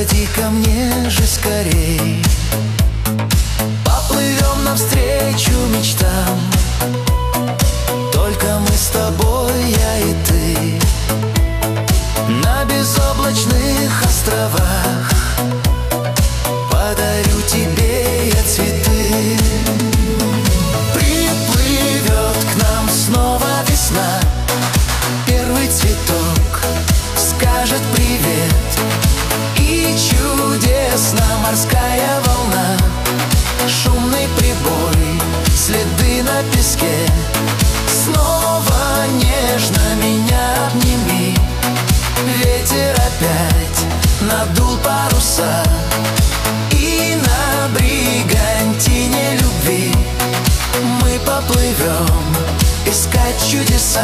Подходи ко мне же скорей, поплывем навстречу мечтам. Только мы с тобой, я и ты, на безоблачных островах. Подарю тебе я цветы. Приплывет к нам снова весна, первый цветок скажет привет, и чудесна морская волна, шумный прибой, следы на песке. Снова нежно меня обними, ветер опять надул паруса, и на бригантине любви мы поплывем искать чудеса.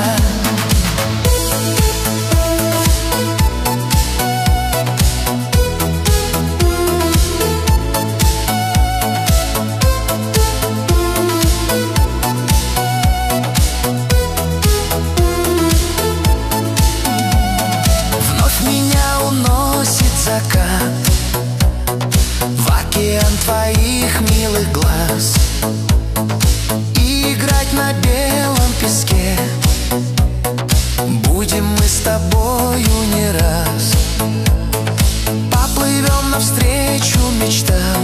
Закат в океан твоих милых глаз, и играть на белом песке будем мы с тобою не раз. Поплывем навстречу мечтам,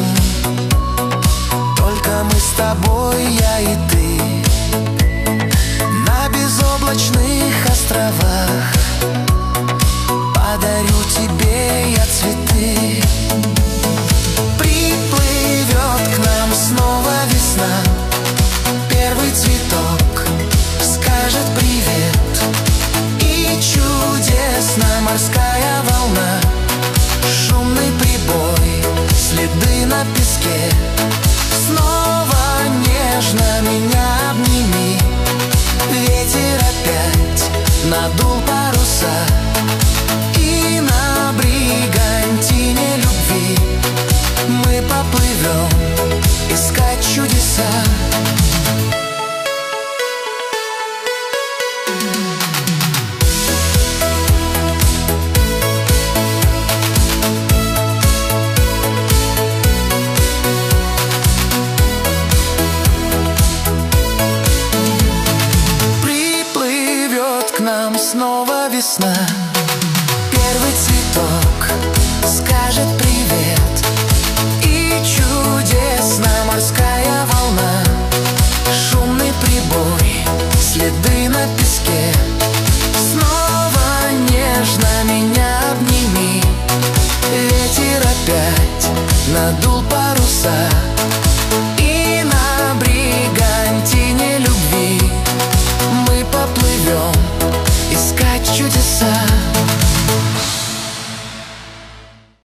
только мы с тобой, я и ты, на безоблачных островах. Подарю тебе я цветы. Приплывет к нам снова весна, первый цветок скажет привет, и чудесна морская волна, шумный прибой, следы на песке. Снова нежно меня обними, ветер опять надул паруса, и на бригантине любви мы поплывем искать чудеса. Приплывет к нам снова весна, первый цветок скажет привет, и чудесна морская волна, шумный прибой, следы на песке.